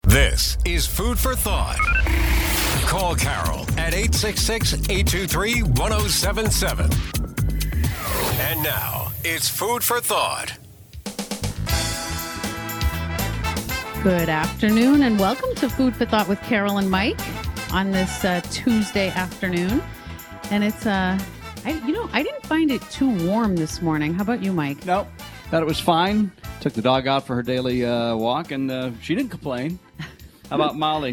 This is Food for Thought. Call Carol at 866-823-1077. And now, it's Food for Thought. Good afternoon and welcome to Food for Thought with Carol and Mike on this Tuesday afternoon. And it's, I didn't find it too warm this morning. How about you, Mike? Nope. Thought it was fine. Took the dog out for her daily walk, and she didn't complain. How about Molly?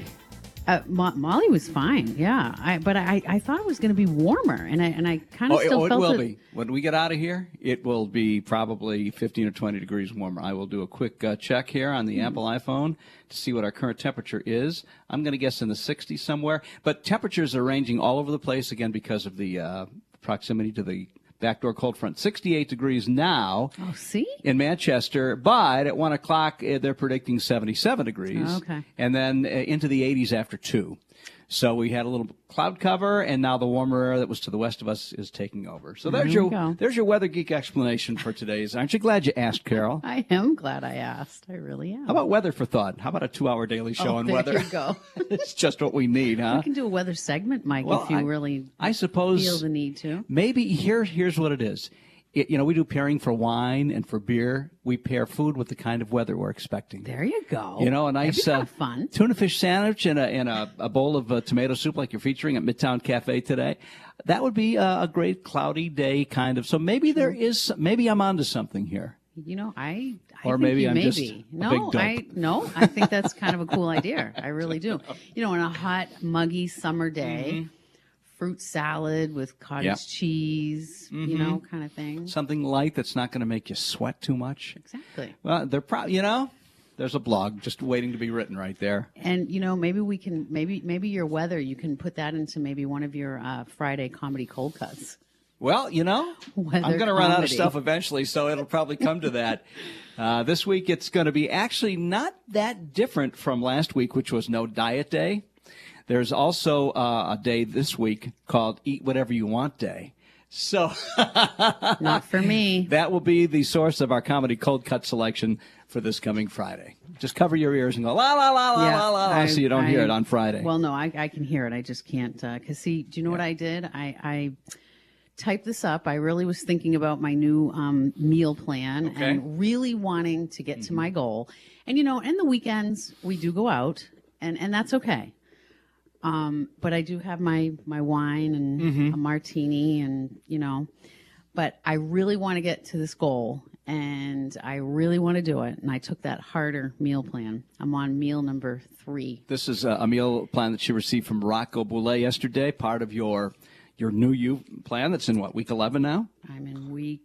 Molly was fine, yeah. But I thought it was going to be warmer, and I kind of still felt it. It will be. When we get out of here, it will be probably 15 or 20 degrees warmer. I will do a quick check here on the Apple iPhone to see what our current temperature is. I'm going to guess in the 60s somewhere. But temperatures are ranging all over the place, again, because of the proximity to the backdoor cold front. 68 degrees now in Manchester, but at 1 o'clock they're predicting 77 degrees. Okay. And then into the 80s after 2. So we had a little cloud cover, and now the warmer air that was to the west of us is taking over. So there's your Weather Geek explanation for today's. Aren't you glad you asked, Carol? I am glad I asked. I really am. How about Weather for Thought? How about a 2-hour daily show on weather? There you go. It's just what we need, huh? We can do a weather segment, Mike, if you I suppose feel the need to. Maybe here's what it is. We do pairing for wine and for beer. We pair food with the kind of weather we're expecting. There you go. A nice fun tuna fish sandwich and a bowl of tomato soup like you're featuring at Midtown Cafe today. That would be a great cloudy day kind of. So maybe maybe I'm onto something here. I or think maybe you I'm may just be. a big dope. I think that's kind of a cool idea. I really do. In a hot, muggy summer day, fruit salad with cottage cheese, kind of thing. Something light that's not going to make you sweat too much. Exactly. Well, they're probably, there's a blog just waiting to be written right there. And, maybe we can, maybe your weather, you can put that into maybe one of your Friday comedy cold cuts. Well, I'm going to run out of stuff eventually, so it'll probably come to that. This week it's going to be actually not that different from last week, which was No Diet Day. There's also a day this week called Eat Whatever You Want Day. So not for me. That will be the source of our comedy cold cut selection for this coming Friday. Just cover your ears and go, la, la, la, la, la, la, so you don't hear it on Friday. Well, no, I can hear it. I just can't. Because, do you know what I did? I typed this up. I really was thinking about my new meal plan and really wanting to get to my goal. And, in the weekends, we do go out, and that's okay. But I do have my wine and a martini and, but I really want to get to this goal and I really want to do it. And I took that harder meal plan. I'm on meal number 3. This is a meal plan that you received from Rocco Boulet yesterday, part of your new you plan that's in week 11 now? I'm in week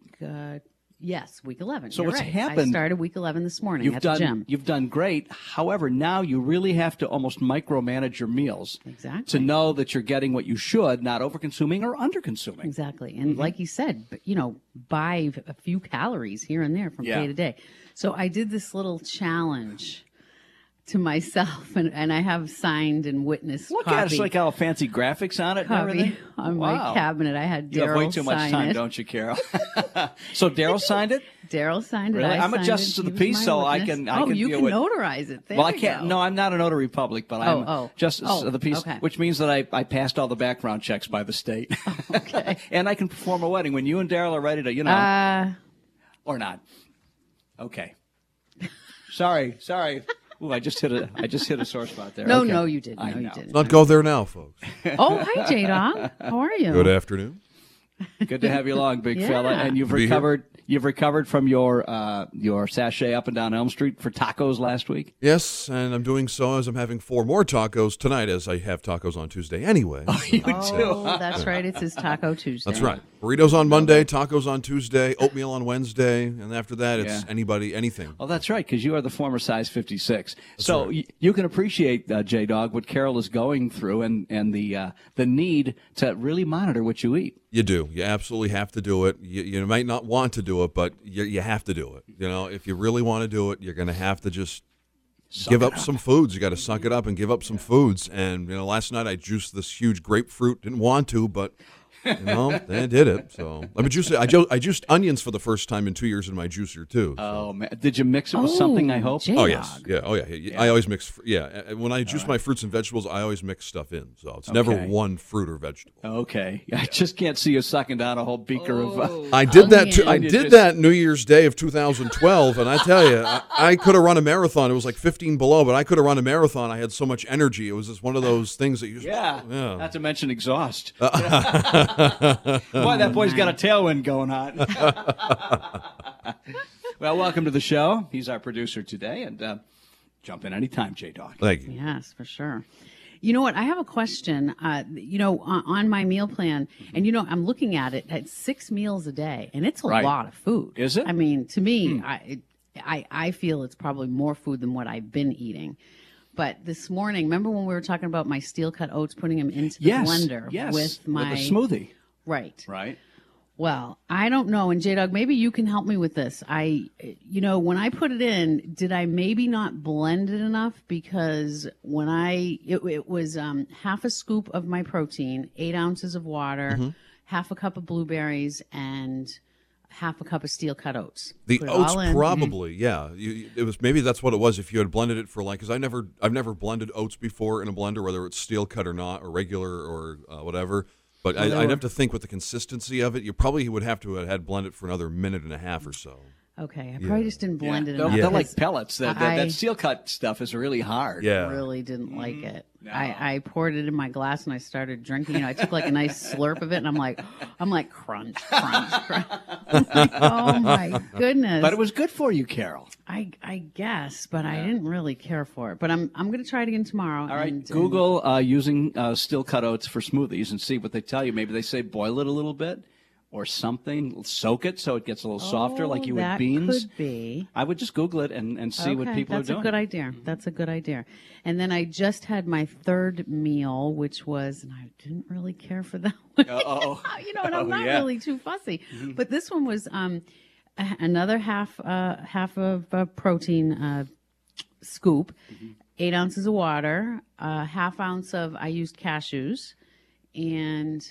11. So what's right. happened? I started week 11 this morning at the gym. You've done great. However, now you really have to almost micromanage your meals. Exactly. To know that you're getting what you should, not over-consuming or under-consuming. Exactly. And like you said, buy a few calories here and there from day to day. So I did this little challenge to myself, and I have signed and witnessed Look at it. It's like all fancy graphics on it and everything. On my cabinet. I had Daryl sign it. You have way too much time, don't you, Carol? So Daryl signed it? Daryl signed it. Really? I'm a justice of the peace, so I can you can notarize it. There well, I can't. No, I'm not a notary public, but I'm justice of the peace, which means that I passed all the background checks by the state. Okay. And I can perform a wedding when you and Daryl are ready to, or not. Okay. Sorry. Ooh, I just hit a sore spot there. No, you didn't. No, you didn't. Not go there now, folks. Oh, hi, J-Dog. How are you? Good afternoon. Good to have you along, big fella. And you've recovered from your sachet up and down Elm Street for tacos last week? Yes, and I'm doing so as I'm having 4 more tacos tonight, as I have tacos on Tuesday anyway. Oh, you do? Oh, that's right. It's his Taco Tuesday. That's right. Burritos on Monday, tacos on Tuesday, oatmeal on Wednesday, and after that, it's anything. Oh, that's right, because you are the former size 56. That's so right. You can appreciate, J-Dog, what Carol is going through and the need to really monitor what you eat. You do. You absolutely have to do it. You might not want to do it, but you have to do it. If you really want to do it, you're going to have to just give up some foods. You got to suck it up and give up some foods. And last night I juiced this huge grapefruit. Didn't want to, but They did it. So I juiced onions for the first time in 2 years in my juicer too. So. Oh man, did you mix it with something? I hope. Oh yes, yeah. Oh yeah. I always mix. Yeah, when I juice my fruits and vegetables, I always mix stuff in. So it's never one fruit or vegetable. Okay, I just can't see you sucking down a whole beaker of. I did that too. I did that New Year's Day of 2012, and I tell you, I could have run a marathon. It was like 15 below, but I could have run a marathon. I had so much energy. It was just one of those things that you just Not to mention exhaust. Boy, that boy's got a tailwind going on. Well, welcome to the show. He's our producer today, and jump in anytime, J-Dog. Thank you. Yes, for sure. You know what? I have a question. On my meal plan, and I'm looking at it at 6 meals a day, and it's a lot of food. Is it? I mean, to me, I feel it's probably more food than what I've been eating. But this morning, remember when we were talking about my steel cut oats, putting them into the blender with a smoothie. Right. Right. Well, I don't know. And J-Dog, maybe you can help me with this. When I put it in, did I maybe not blend it enough? Because when it was half a scoop of my protein, 8 ounces of water, half a cup of blueberries, and half a cup of steel cut oats. The oats probably, yeah. It was maybe that's what it was. If you had blended it for because I've never blended oats before in a blender, whether it's steel cut or not, or regular or whatever. But I'd have to think with the consistency of it, you probably would have to have had blended for another minute and a half or so. Okay, I probably just didn't blend it enough. They're like pellets. That steel cut stuff is really hard. Yeah. I really didn't like it. No. I poured it in my glass and I started drinking. I took like a nice slurp of it, and I'm like, crunch, crunch, crunch. I'm like, oh my goodness! But it was good for you, Carol. I guess, but I didn't really care for it. But I'm going to try it again tomorrow. All right, Google using steel cut oats for smoothies and see what they tell you. Maybe they say boil it a little bit. Or something, soak it so it gets a little softer, like you would beans. Could be. I would just Google it and see what people are doing. That's a good idea. That's a good idea. And then I just had my third meal, which was, and I didn't really care for that one. And I'm not really too fussy. Mm-hmm. But this one was another half of a protein scoop, 8 ounces of water, half ounce of, I used cashews, and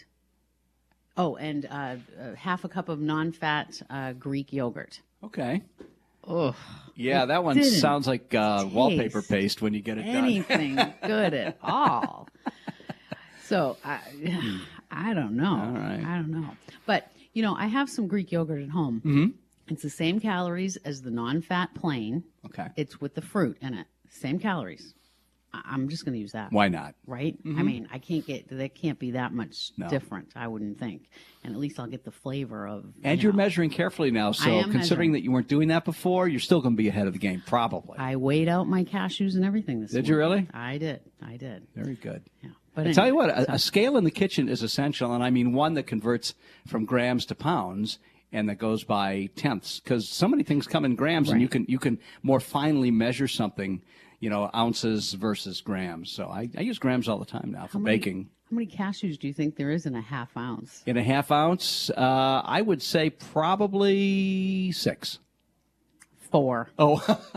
half a cup of non-fat Greek yogurt. Okay. Oh. Yeah, that one sounds like wallpaper paste when you get it done. Anything good at all. So, I don't know. All right. I don't know. But, I have some Greek yogurt at home. Mm-hmm. It's the same calories as the non-fat plain. Okay. It's with the fruit in it. Same calories. I'm just going to use that. Why not? Right? Mm-hmm. I mean, they can't be that much different, I wouldn't think. And at least I'll get the flavor of. And you're measuring carefully now, so considering that you weren't doing that before, you're still going to be ahead of the game, probably. I weighed out my cashews and everything this morning. Did you really? I did. Very good. Yeah. But I tell you what, a scale in the kitchen is essential, and I mean one that converts from grams to pounds and that goes by tenths, because so many things come in grams, and you can more finely measure something. Ounces versus grams. So I use grams all the time now for baking. How many cashews do you think there is in a half ounce? In a half ounce, I would say probably 6. 4. Oh.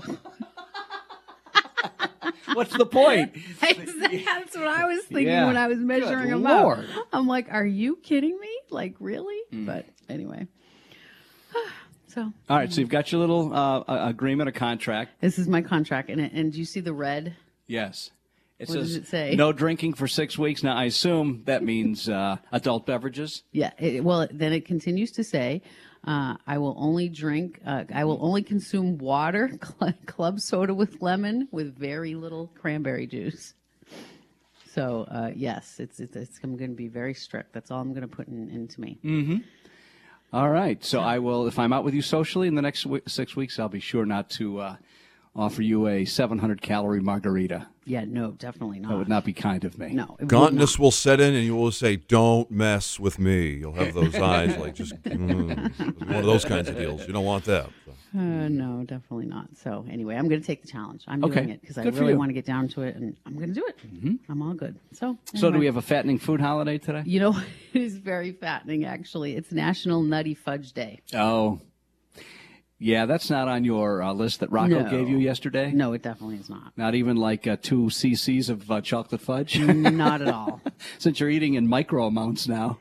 What's the point? That's what I was thinking when I was measuring them out. I'm like, are you kidding me? Like, really? But anyway. So, all right, so you've got your little agreement, a contract. This is my contract, and do you see the red? Yes. What does it say? No drinking for 6 weeks. Now, I assume that means adult beverages? Yeah. Then it continues to say, I will only consume water, club soda with lemon, with very little cranberry juice. So, yes, I'm going to be very strict. That's all I'm going to put into me. Mm-hmm. All right. So I will, if I'm out with you socially in the next 6 weeks, I'll be sure not to offer you a 700-calorie margarita. Yeah, no, definitely not. That would not be kind of me. No. Gauntness will set in, and you will say, don't mess with me. You'll have those eyes like just one of those kinds of deals. You don't want that. So. No, definitely not. So anyway, I'm going to take the challenge. I'm doing it because I really want to get down to it, and I'm going to do it. Mm-hmm. I'm all good. So anyway. So do we have a fattening food holiday today? It is very fattening, actually. It's National Nutty Fudge Day. Oh. Yeah, that's not on your list that Rocco gave you yesterday? No, it definitely is not. Not even like 2 cc's of chocolate fudge? Not at all. Since you're eating in micro amounts now.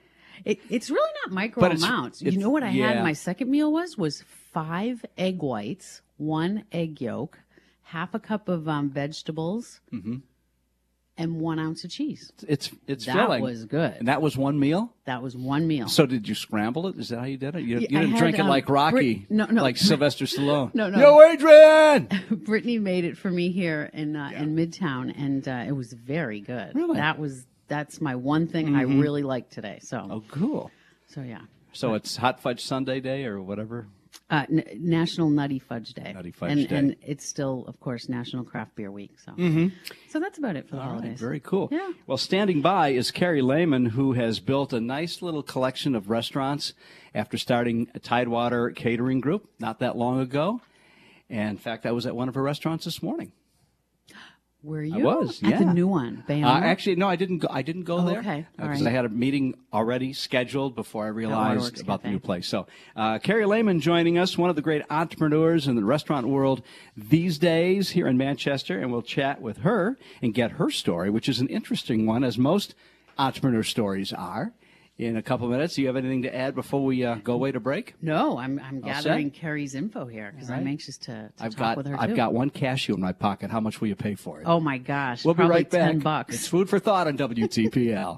It's really not micro But amounts. it's- You know what I had? yeah. My second meal was 5 egg whites, 1 egg yolk, half a cup of vegetables, and 1 ounce of cheese. It's That filling. was good. And that was one meal? That was one meal. So did you scramble it? Is that how you did it? You Yeah, didn't I had, drink it like Rocky, No. like Sylvester Stallone. No. Yo, Adrian! Brittany made it for me here in Midtown, and it was very good. Really? That's my one thing I really liked today. So, Oh, cool. so yeah. So it's Hot Fudge Sundae Day or whatever? National Nutty Fudge Day. Nutty Fudge Day. And it's still, of course, National Craft Beer Week. So, so that's about it for the All right, holidays. very cool. Yeah. Well, standing by is Carrie Lehman, who has built a nice little collection of restaurants after starting a Tidewater Catering Group not that long ago. And in fact, I was at one of her restaurants this morning. Were you? I was, At the yeah. new one, Bayonne? Actually, no, I didn't go. I didn't go Oh, there okay. All because right. I had a meeting already scheduled before I realized Waterworks about the Cafe. new place. So, Carrie Lehman joining us, one of the great entrepreneurs in the restaurant world these days here in Manchester, and we'll chat with her and get her story, which is an interesting one, as most entrepreneur stories are. In a couple of minutes, do you have anything to add before we go away to break? No, I'm set? gathering Carrie's info here because All right. I'm anxious to I've talk with her too. I've got one cashew in my pocket. How much will you pay for it? Oh my gosh! we'll be probably right back. $10. It's Food for Thought on WTPL.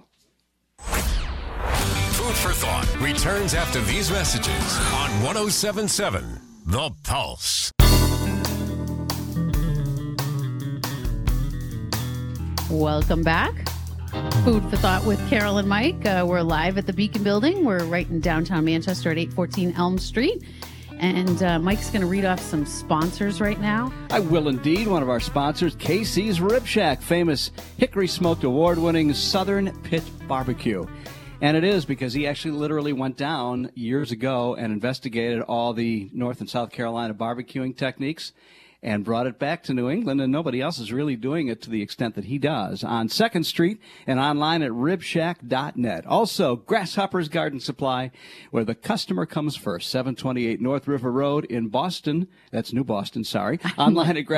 Food for Thought returns after these messages on 107.7 The Pulse. Welcome back. Food for Thought with Carol and Mike. We're live at the Beacon Building. We're right in downtown Manchester at 814 Elm Street. And Mike's going to read off some sponsors right now. I will indeed. One of our sponsors, KC's Rib Shack, famous Hickory Smoked award-winning Southern Pit Barbecue. And it is because he actually literally went down years ago and investigated all the North and South Carolina barbecuing techniques and brought it back to New England, and nobody else is really doing it to the extent that he does. On 2nd Street and online at ribshack.net. Also, Grasshopper's Garden Supply, where the customer comes first. 728 North River Road in Boston. That's New Boston, sorry. Online at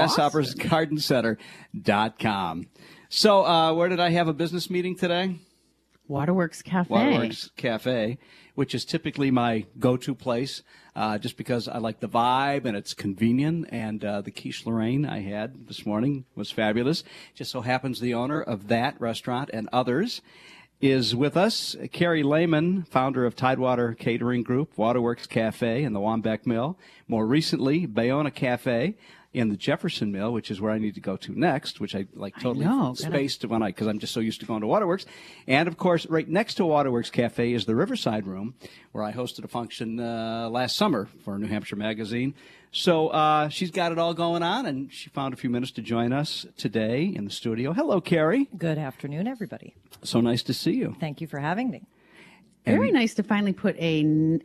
grasshoppersgardencenter.com. So, where did I have a business meeting today? Waterworks Cafe. Waterworks Cafe, which is typically my go-to place, just because I like the vibe and it's convenient. And the quiche Lorraine I had this morning was fabulous. Just so happens the owner of that restaurant and others is with us. Carrie Lehman, founder of Tidewater Catering Group, Waterworks Cafe, and the Wambeck Mill. More recently, Bayona Cafe in the Jefferson Mill, which is where I need to go to next, which I totally spaced when because I'm just so used to going to Waterworks. And of course, right next to Waterworks Cafe is the Riverside Room, where I hosted a function last summer for New Hampshire Magazine. So she's got it all going on, and she found a few minutes to join us today in the studio. Hello, Carrie. Good afternoon, everybody. So nice to see you. Thank you for having me. Very nice to finally put a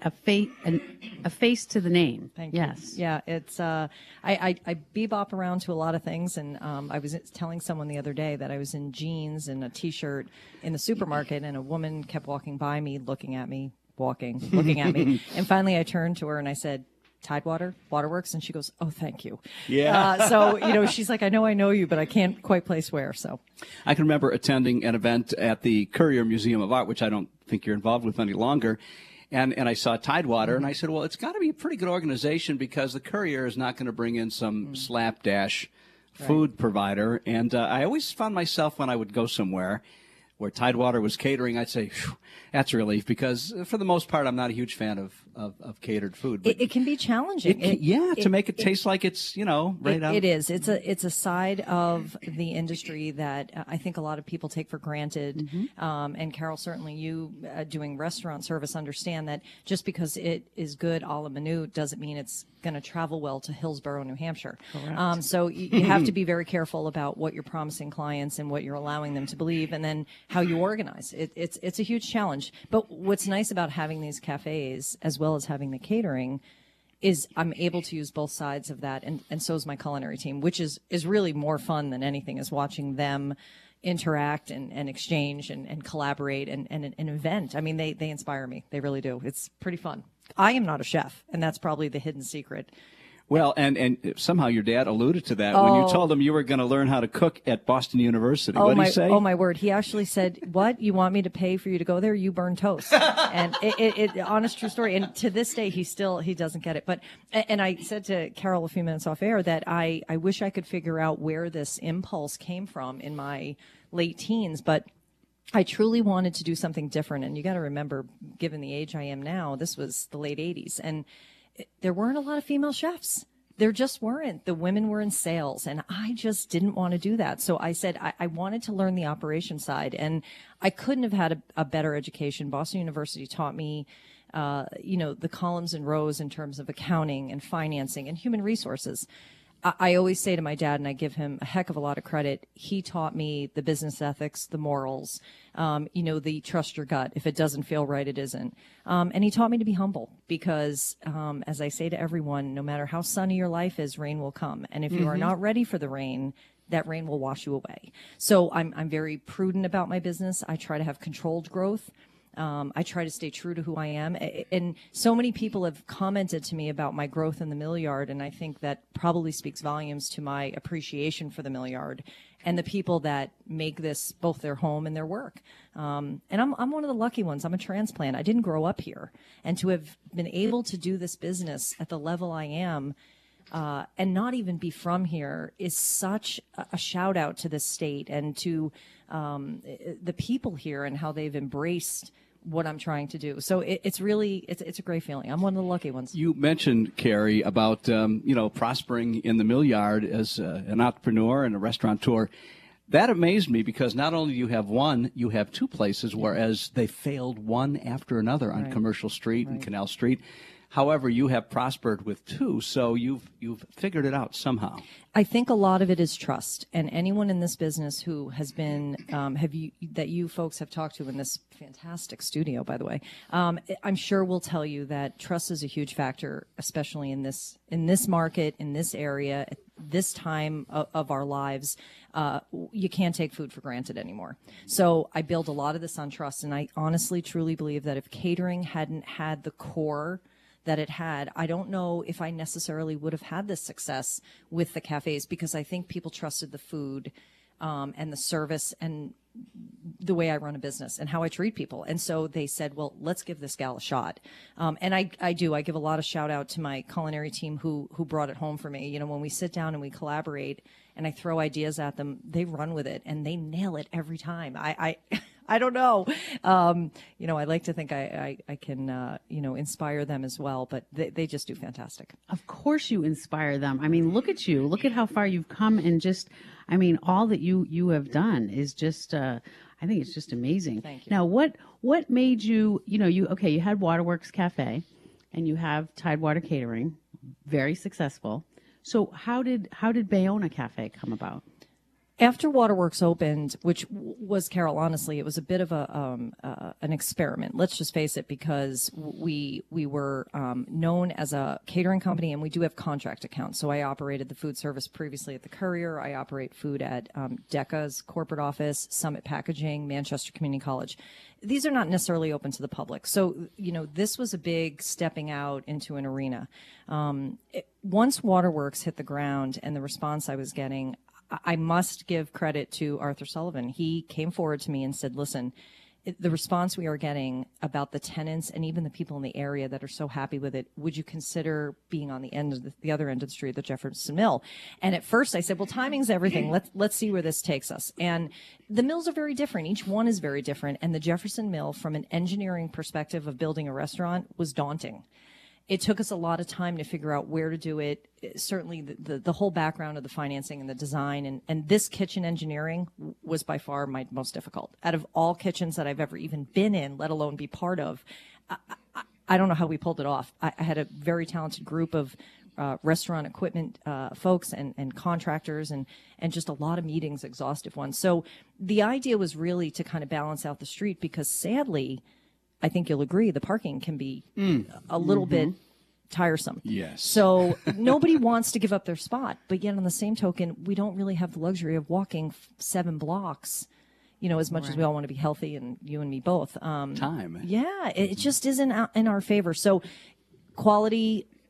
face to the name. Thank yes. you. Yeah, it's I bebop around to a lot of things, and I was telling someone the other day that I was in jeans and a T-shirt in the supermarket, and a woman kept walking by me, looking at me, looking at me, and finally I turned to her and I said, Tidewater, Waterworks, and she goes, oh, thank you. Yeah. So, she's like, I know you, but I can't quite place where, so. I can remember attending an event at the Courier Museum of Art, which I don't think you're involved with any longer. And I saw Tidewater, and I said, well, it's got to be a pretty good organization because the Courier is not going to bring in some slapdash food provider. And I always found myself when I would go somewhere where Tidewater was catering, I'd say, that's a relief because for the most part, I'm not a huge fan of catered food. It can be challenging. To make it taste like it's, right out. It is. It's a side of the industry that I think a lot of people take for granted. And Carol, certainly you doing restaurant service understand that just because it is good a la menu doesn't mean it's going to travel well to Hillsborough, New Hampshire. So you have to be very careful about what you're promising clients and what you're allowing them to believe, and then how you organize. It's a huge challenge. But what's nice about having these cafes, as well as having the catering, is I'm able to use both sides of that, and so is my culinary team, which is really more fun than anything, is watching them interact and exchange and collaborate and an event. I mean, they inspire me. They really do. It's pretty fun. I am not a chef, and that's probably the hidden secret. Well, and somehow your dad alluded to that when you told him you were going to learn how to cook at Boston University. What did he say? Oh, my word. He actually said, what? You want me to pay for you to go there? You burn toast. And it honest, true story. And to this day, he doesn't get it. But, and I said to Carol a few minutes off air that I wish I could figure out where this impulse came from in my late teens. But I truly wanted to do something different. And you got to remember, given the age I am now, this was the late 80s. And there weren't a lot of female chefs. There just weren't. The women were in sales, and I just didn't want to do that. So I said I wanted to learn the operation side, and I couldn't have had a better education. Boston University taught me, the columns and rows in terms of accounting and financing and human resources. I always say to my dad, and I give him a heck of a lot of credit, he taught me the business ethics, the morals, the trust your gut. If it doesn't feel right, it isn't. And he taught me to be humble because, as I say to everyone, no matter how sunny your life is, rain will come. And if you are not ready for the rain, that rain will wash you away. So I'm very prudent about my business. I try to have controlled growth. I try to stay true to who I am. And so many people have commented to me about my growth in the mill yard, and I think that probably speaks volumes to my appreciation for the mill yard and the people that make this both their home and their work. And I'm one of the lucky ones. I'm a transplant. I didn't grow up here. And to have been able to do this business at the level I am, and not even be from here is such a shout out to this state and to the people here and how they've embraced what I'm trying to do. So it's a great feeling. I'm one of the lucky ones. You mentioned, Carrie, about prospering in the mill yard as an entrepreneur and a restaurateur. That amazed me because not only do you have one, you have two places, whereas they failed one after another on Commercial Street and Canal Street. However, you have prospered with two, so you've figured it out somehow. I think a lot of it is trust, and anyone in this business who has been, that you folks have talked to in this fantastic studio, by the way, I'm sure will tell you that trust is a huge factor, especially in this market, in this area, at this time of our lives. You can't take food for granted anymore. So I build a lot of this on trust, and I honestly, truly believe that if catering hadn't had the core that it had, I don't know if I necessarily would have had this success with the cafes, because I think people trusted the food and the service and the way I run a business and how I treat people. And so they said, well, let's give this gal a shot. And I do. I give a lot of shout out to my culinary team who brought it home for me. You know, when we sit down and we collaborate and I throw ideas at them, they run with it and they nail it every time. I don't know. I like to think I can, inspire them as well, but they just do fantastic. Of course you inspire them. I mean, look at you. Look at how far you've come, and all that you have done is just, I think it's just amazing. Thank you. Now, what made you, you had Waterworks Cafe and you have Tidewater Catering, very successful. So how did Bayona Cafe come about? After Waterworks opened, which was, Carol, honestly, it was a bit of an experiment. Let's just face it, because we were known as a catering company, and we do have contract accounts. So I operated the food service previously at the Courier. I operate food at DECA's corporate office, Summit Packaging, Manchester Community College. These are not necessarily open to the public. So, this was a big stepping out into an arena. Once Waterworks hit the ground and the response I was getting, I must give credit to Arthur Sullivan. He came forward to me and said, listen, the response we are getting about the tenants and even the people in the area that are so happy with it, would you consider being on the end of the other end of the street, the Jefferson Mill? And at first I said, well, timing's everything. Let's see where this takes us. And the mills are very different. Each one is very different. And the Jefferson Mill, from an engineering perspective of building a restaurant, was daunting. It took us a lot of time to figure out where to do it. Certainly the whole background of the financing and the design and this kitchen engineering was by far my most difficult. Out of all kitchens that I've ever even been in, let alone be part of, I don't know how we pulled it off. I had a very talented group of restaurant equipment folks and contractors and just a lot of meetings, exhaustive ones. So the idea was really to kind of balance out the street, because sadly, I think you'll agree, the parking can be a little bit tiresome. Yes. So nobody wants to give up their spot. But yet on the same token, we don't really have the luxury of walking 7 blocks, as much as we all want to be healthy, and you and me both. Time. Yeah, it just isn't in our favor. So quality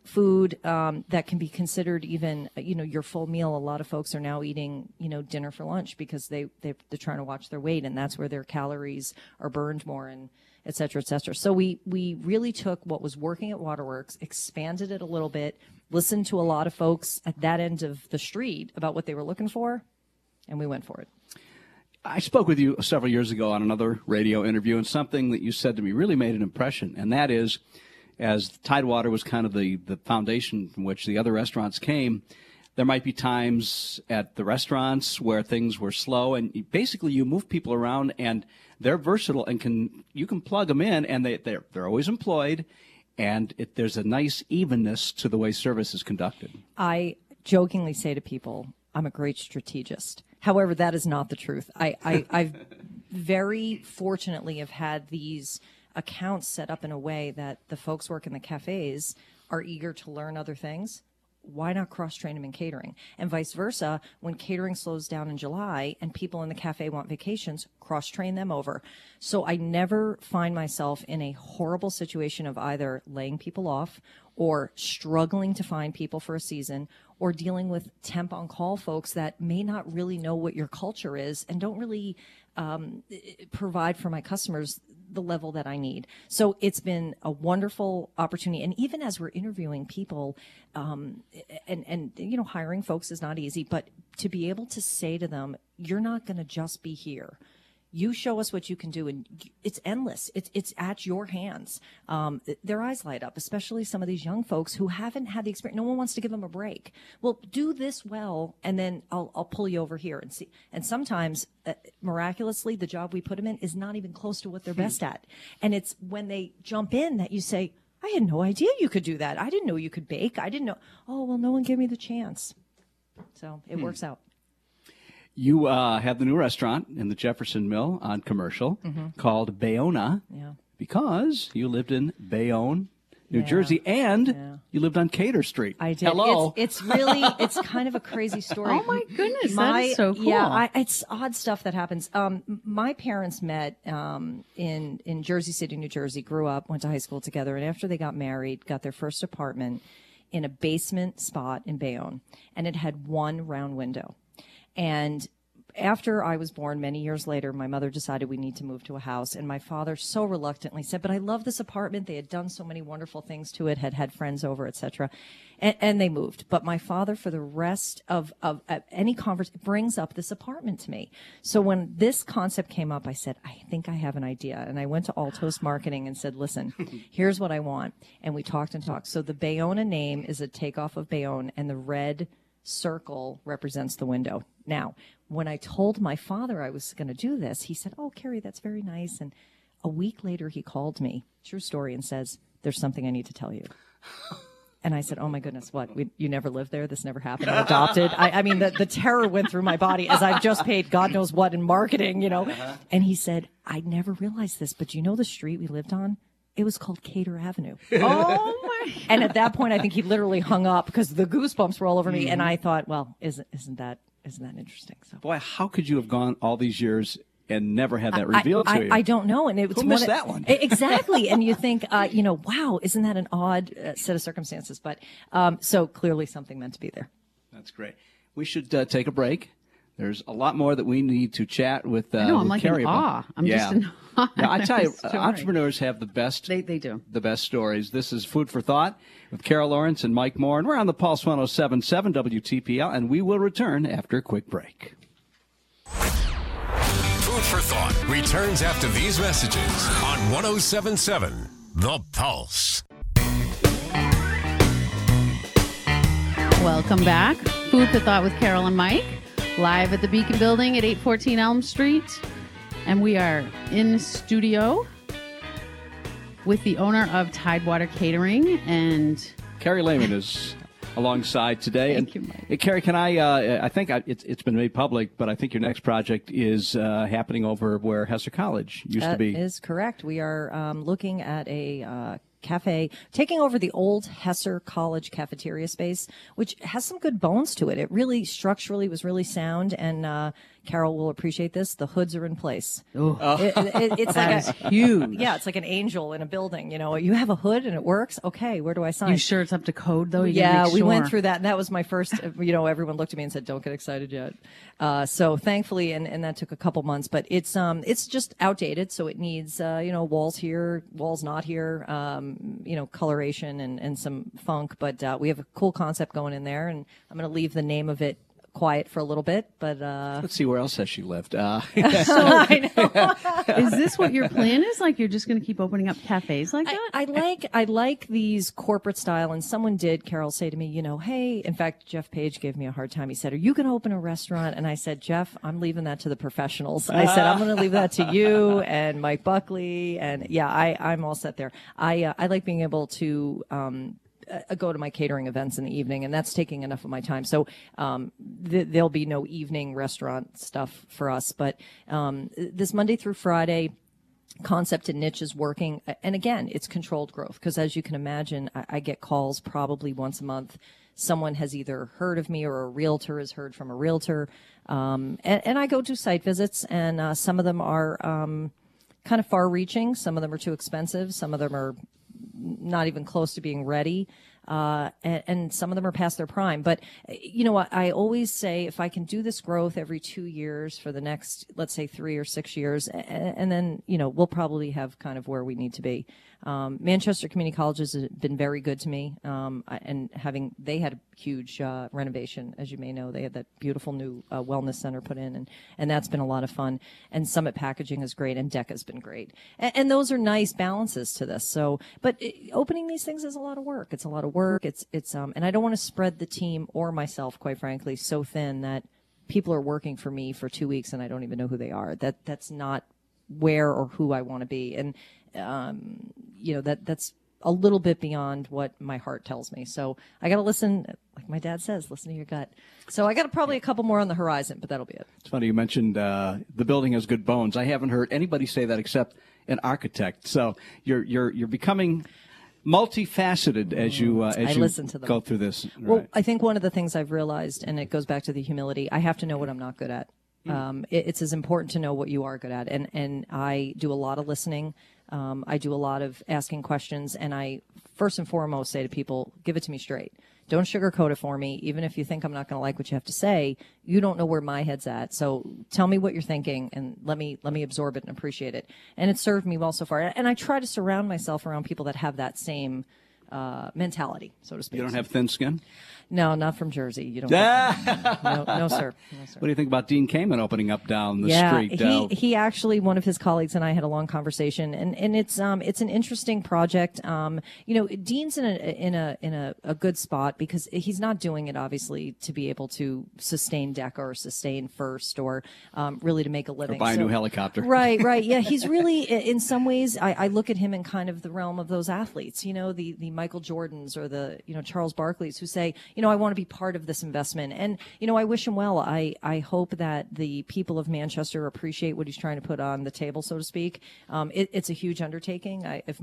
food that can be considered even, your full meal. A lot of folks are now eating, dinner for lunch because they're trying to watch their weight, and that's where their calories are burned more, and et cetera, et cetera. So we really took what was working at Waterworks, expanded it a little bit, listened to a lot of folks at that end of the street about what they were looking for, and we went for it. I spoke with you several years ago on another radio interview, and something that you said to me really made an impression, and that is, as Tidewater was kind of the foundation from which the other restaurants came, there might be times at the restaurants where things were slow, and basically you move people around, and they're versatile, and you can plug them in, and they're always employed, and there's a nice evenness to the way service is conducted. I jokingly say to people, I'm a great strategist. However, that is not the truth. I've very fortunately have had these accounts set up in a way that the folks work in the cafes are eager to learn other things. Why not cross-train them in catering? And vice versa, when catering slows down in July and people in the cafe want vacations, cross-train them over. So I never find myself in a horrible situation of either laying people off or struggling to find people for a season or dealing with temp on-call folks that may not really know what your culture is and don't really provide for my customers the level that I need. So it's been a wonderful opportunity. And even as we're interviewing people, and hiring folks is not easy, but to be able to say to them, you're not going to just be here. You show us what you can do, and it's endless. It's at your hands. Their eyes light up, especially some of these young folks who haven't had the experience. No one wants to give them a break. Well, do this well, and then I'll pull you over here and see. And sometimes, miraculously, the job we put them in is not even close to what they're best at. And it's when they jump in that you say, I had no idea you could do that. I didn't know you could bake. I didn't know. Oh, well, no one gave me the chance. So it works out. You have the new restaurant in the Jefferson Mill on Commercial called Bayona because you lived in Bayonne, New Jersey, and you lived on Cater Street. I did. Hello. It's really, it's kind of a crazy story. Oh, my goodness. That is so cool. Yeah, it's odd stuff that happens. My parents met in Jersey City, New Jersey, grew up, went to high school together, and after they got married, got their first apartment in a basement spot in Bayonne, and it had one round window. And after I was born, many years later, my mother decided we need to move to a house. And my father so reluctantly said, but I love this apartment. They had done so many wonderful things to it, had friends over, etc. And they moved. But my father, for the rest of any conversation, brings up this apartment to me. So when this concept came up, I said, I think I have an idea. And I went to Altos Marketing and said, listen, here's what I want. And we talked and talked. So the Bayona name is a takeoff of Bayonne, and the red circle represents the window. Now, when I told my father I was going to do this, he said, oh, Carrie, that's very nice. And a week later, he called me, true story, and says, there's something I need to tell you. And I said, oh, my goodness, what? You never lived there? This never happened? I'm adopted? I mean, the terror went through my body as I've just paid God knows what in marketing, And he said, I never realized this, but you know the street we lived on? It was called Cater Avenue. Oh, my. And at that point, I think he literally hung up because the goosebumps were all over me. And I thought, well, isn't that interesting? So, boy, how could you have gone all these years and never had that revealed to you? I don't know. And who missed that one? Exactly. And you think, wow, isn't that an odd set of circumstances? But so clearly something meant to be there. That's great. We should take a break. There's a lot more that we need to chat with. I know, I'm like Carrie in awe. I'm just in awe. Now, I tell you, entrepreneurs have the best. They do. The best stories. This is Food for Thought with Carol Lawrence and Mike Moore, and we're on the Pulse 107.7 WTPL, and we will return after a quick break. Food for Thought returns after these messages on 107.7 The Pulse. Welcome back. Food for Thought with Carol and Mike. Live at the Beacon Building at 814 Elm Street. And we are in studio with the owner of Tidewater Catering. And Carrie Lehman is alongside today. Thank you, Mike. Carrie, can I think it's been made public, but I think your next project is happening over where Hesser College used to be. That is correct. We are looking at a cafe, taking over the old Hesser College cafeteria space, which has some good bones to it. It really structurally was really sound, and Carol will appreciate this. The hoods are in place. It's like huge. Yeah, it's like an angel in a building. You know, you have a hood and it works. Okay, where do I sign? You sure it's up to code though? We went through that, and that was my first. You know, everyone looked at me and said, "Don't get excited yet." So thankfully, and that took a couple months, but it's just outdated, so it needs walls here, walls not here, coloration and some funk. But we have a cool concept going in there, and I'm going to leave the name of it quiet for a little bit, but let's see, where else has she lived? I know. Is this what your plan is? Like, you're just going to keep opening up cafes like that? I like these corporate style, and someone did, Carol, say to me, hey, in fact, Jeff Page gave me a hard time. He said, "Are you going to open a restaurant?" And I said, "Jeff, I'm leaving that to the professionals." I said, "I'm going to leave that to you and Mike Buckley." And yeah, I'm all set there. I like being able to go to my catering events in the evening, and that's taking enough of my time. So there'll be no evening restaurant stuff for us. But this Monday through Friday concept and niche is working. And again, it's controlled growth, because as you can imagine, I get calls probably once a month. Someone has either heard of me, or a realtor has heard from a realtor. And I go do site visits, and some of them are kind of far-reaching. Some of them are too expensive. Some of them are not even close to being ready. And some of them are past their prime. But, I always say, if I can do this growth every 2 years for the next, let's say 3 or 6 years, and then, we'll probably have kind of where we need to be. Manchester Community College has been very good to me. And they had a huge renovation, as you may know. They had that beautiful new wellness center put in, and that's been a lot of fun. And Summit Packaging is great, and DECA's been great. And those are nice balances to this. So, but opening these things is a lot of work. It's a lot of work. It's and I don't want to spread the team or myself, quite frankly, so thin that people are working for me for 2 weeks and I don't even know who they are. That's not where or who I want to be. And that's a little bit beyond what my heart tells me. So I got to listen, like my dad says, listen to your gut. So I got probably a couple more on the horizon, but that'll be it. It's funny you mentioned the building has good bones. I haven't heard anybody say that except an architect. So you're becoming multifaceted as you listen to them. Go through this. Well, right. I think one of the things I've realized, and it goes back to the humility, I have to know what I'm not good at. It's as important to know what you are good at, and I do a lot of listening. I do a lot of asking questions, and I first and foremost say to people, give it to me straight. Don't sugarcoat it for me. Even if you think I'm not going to like what you have to say, you don't know where my head's at. So tell me what you're thinking, and let me absorb it and appreciate it. And it's served me well so far. And I try to surround myself around people that have that same mentality, so to speak. You don't have thin skin? No, not from Jersey. You don't. No, sir. No, sir. What do you think about Dean Kamen opening up down the street? He actually, one of his colleagues and I had a long conversation, and it's an interesting project. Dean's in a good spot because he's not doing it obviously to be able to sustain DECA or sustain First or really to make a living. Or buy a new helicopter. Right. Yeah, he's really, in some ways, I look at him in kind of the realm of those athletes. The Michael Jordans or the Charles Barkleys who say, I want to be part of this investment. And, I wish him well. I hope that the people of Manchester appreciate what he's trying to put on the table, so to speak. It's a huge undertaking. It's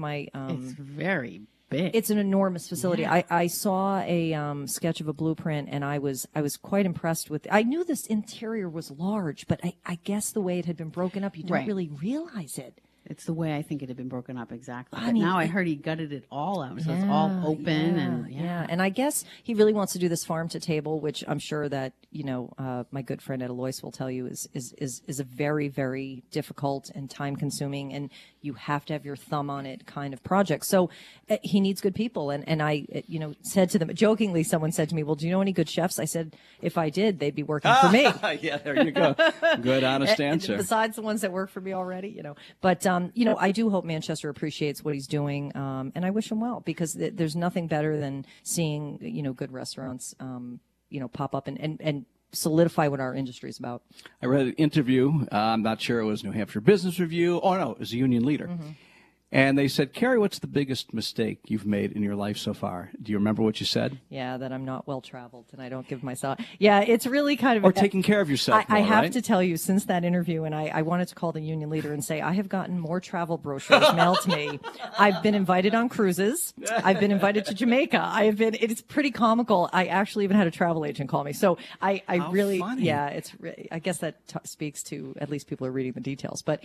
very big. It's an enormous facility. Yeah. I saw a sketch of a blueprint, and I was quite impressed with. I knew this interior was large, but I guess the way it had been broken up, you don't really realize it. It's the way I think it had been broken up exactly. But now I heard he gutted it all out, so it's all open and I guess he really wants to do this farm to table, which I'm sure that my good friend Ed Alois will tell you is a very, very difficult and time consuming, and you have to have your thumb on it kind of project. So he needs good people, and I said to them jokingly. Someone said to me, "Well, do you know any good chefs?" I said, "If I did, they'd be working for me." Yeah, there you go. Good, honest answer. Besides the ones that work for me already, But I do hope Manchester appreciates what he's doing, and I wish him well, because there's nothing better than seeing, good restaurants, pop up and solidify what our industry is about. I read an interview. I'm not sure it was New Hampshire Business Review. Oh, no, it was a union leader. Mm-hmm. And they said, Carrie, what's the biggest mistake you've made in your life so far? Do you remember what you said? Yeah, that I'm not well traveled and I don't give myself. Yeah, it's really kind of. Or taking care of yourself. I have right? to tell you, since that interview, and I wanted to call the union leader and say, I have gotten more travel brochures mailed to me. I've been invited on cruises. I've been invited to Jamaica. It's pretty comical. I actually even had a travel agent call me. So I really, funny. yeah, I guess that speaks to at least people are reading the details. But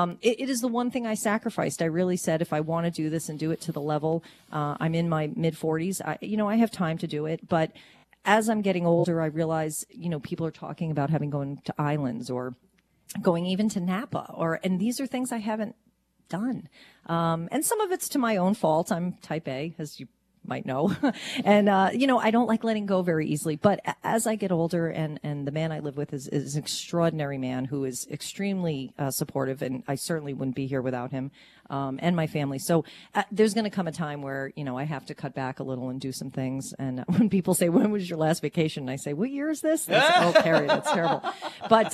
it is the one thing I sacrificed. I really said, if I want to do this and do it to the level, I'm in my mid 40s. I have time to do it, but as I'm getting older, I realize, people are talking about going to islands or going even to Napa, and these are things I haven't done. And some of it's to my own fault. I'm type A, as you might know. And, I don't like letting go very easily. But as I get older, and the man I live with is an extraordinary man who is extremely supportive, and I certainly wouldn't be here without him. And my family. So there's going to come a time where, I have to cut back a little and do some things. And when people say, when was your last vacation? And I say, what year is this? They say, oh, Carrie, that's terrible. But,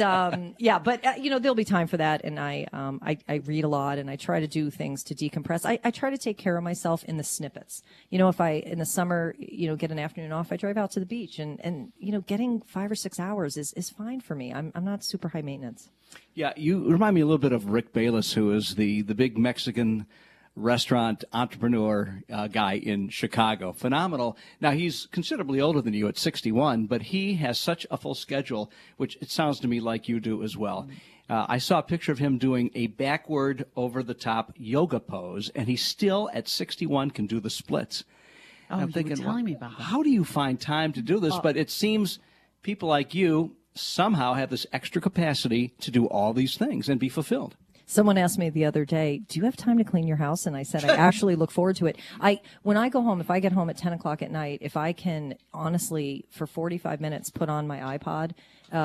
there'll be time for that. And I read a lot and I try to do things to decompress. I try to take care of myself in the snippets. If I, in the summer, get an afternoon off, I drive out to the beach and getting 5 or 6 hours is fine for me. I'm not super high maintenance. Yeah, you remind me a little bit of Rick Bayless, who is the big Mexican restaurant entrepreneur guy in Chicago. Phenomenal. Now, he's considerably older than you at 61, but he has such a full schedule, which it sounds to me like you do as well. I saw a picture of him doing a backward over-the-top yoga pose, and he still, at 61, can do the splits. Oh, I'm thinking, you were telling me about that. How do you find time to do this? But it seems people like you somehow have this extra capacity to do all these things and be fulfilled. Someone asked me the other day, do you have time to clean your house? And I said, I actually look forward to it. When I go home, if I get home at 10 o'clock at night, if I can honestly, for 45 minutes, put on my iPod,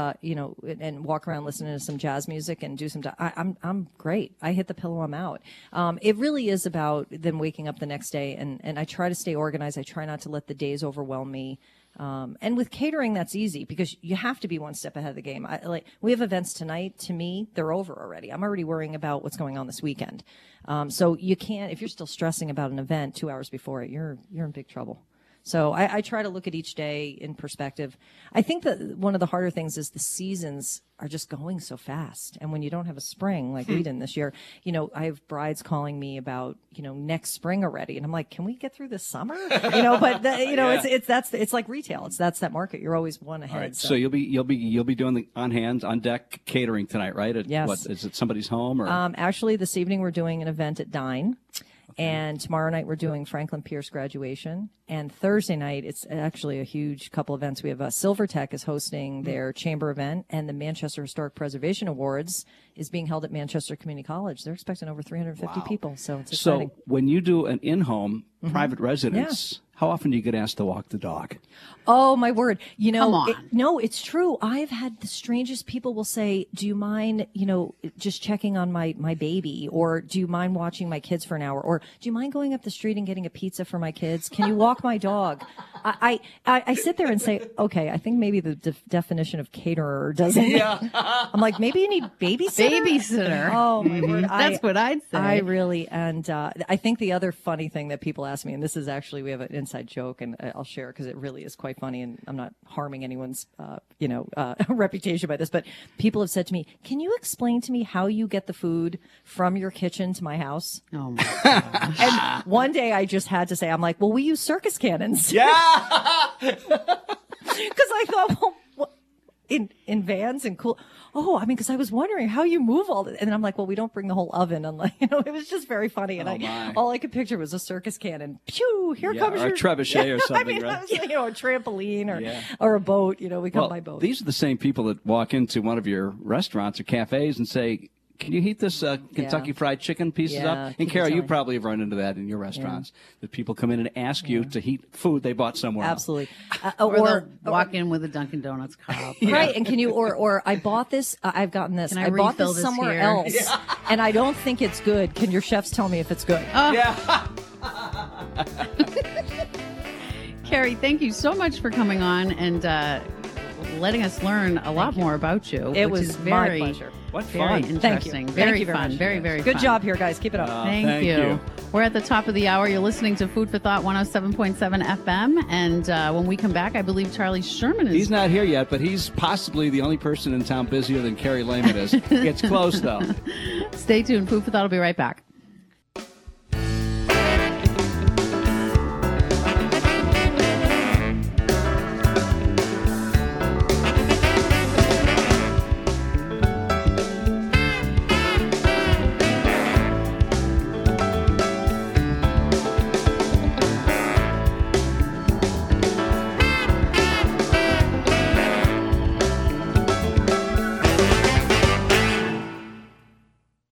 and walk around listening to some jazz music and do some, I'm great. I hit the pillow, I'm out. It really is about then waking up the next day, and I try to stay organized. I try not to let the days overwhelm me. And with catering, that's easy because you have to be one step ahead of the game. We have events tonight. To me, they're over already. I'm already worrying about what's going on this weekend. So you can't, if you're still stressing about an event 2 hours before it, you're in big trouble. So I try to look at each day in perspective. I think that one of the harder things is the seasons are just going so fast. And when you don't have a spring like we did this year, I have brides calling me about, next spring already. And I'm like, can we get through this summer? But yeah. It's like retail. That's that market. You're always one ahead. All right. So you'll be doing the on deck catering tonight, right? Yes. What, is it somebody's home or? Actually this evening we're doing an event at Dine. And tomorrow night we're doing Franklin Pierce graduation. And Thursday night, it's actually a huge couple events. We have Silvertech is hosting their chamber event, and the Manchester Historic Preservation Awards is being held at Manchester Community College. They're expecting over 350 people, so it's exciting. So when you do an in-home private residence, how often do you get asked to walk the dog? Oh, my word. Come on. No, it's true. I've had the strangest people will say, do you mind, just checking on my baby? Or do you mind watching my kids for an hour? Or do you mind going up the street and getting a pizza for my kids? Can you walk my dog? I sit there and say, okay, I think maybe the definition of caterer doesn't. Yeah. I'm like, maybe you need babysitter? Babysitter. Oh, my word. That's what I'd say. I really, and I think the other funny thing that people ask me, and this is actually, we have an inside joke, and I'll share because it really is quite funny, and I'm not harming anyone's, reputation by this, but people have said to me, can you explain to me how you get the food from your kitchen to my house? Oh, my God. And one day I just had to say, I'm like, well, we use circus cannons. Yeah. Because I thought, well, in vans and cool. Oh, because I was wondering how you move all this. And then I'm like, well, we don't bring the whole oven. And it was just very funny. And all I could picture was a circus cannon. Pew, here comes or your a trebuchet or something, right? A trampoline or a boat. We come by boat. These are the same people that walk into one of your restaurants or cafes and say, can you heat this Kentucky Fried Chicken pieces up? And Carol, you probably have run into that in your restaurants, that people come in and ask you to heat food they bought somewhere else. Absolutely. Or walk in with a Dunkin' Donuts cup. Right, and can you, or I bought this, I've gotten this, I bought this somewhere else, and I don't think it's good. Can your chefs tell me if it's good? Yeah. Carrie, thank you so much for coming on and letting us learn a lot more about you. It was my pleasure. What Very fun. interesting. Thank Very you very fun. much. Very, very Good fun. job here, guys. Keep it up. Thank you. We're at the top of the hour. You're listening to Food for Thought 107.7 FM. And when we come back, I believe Charlie Sherman is. He's not here yet, but he's possibly the only person in town busier than Carrie Lehman is. It's close, though. Stay tuned. Food for Thought will be right back.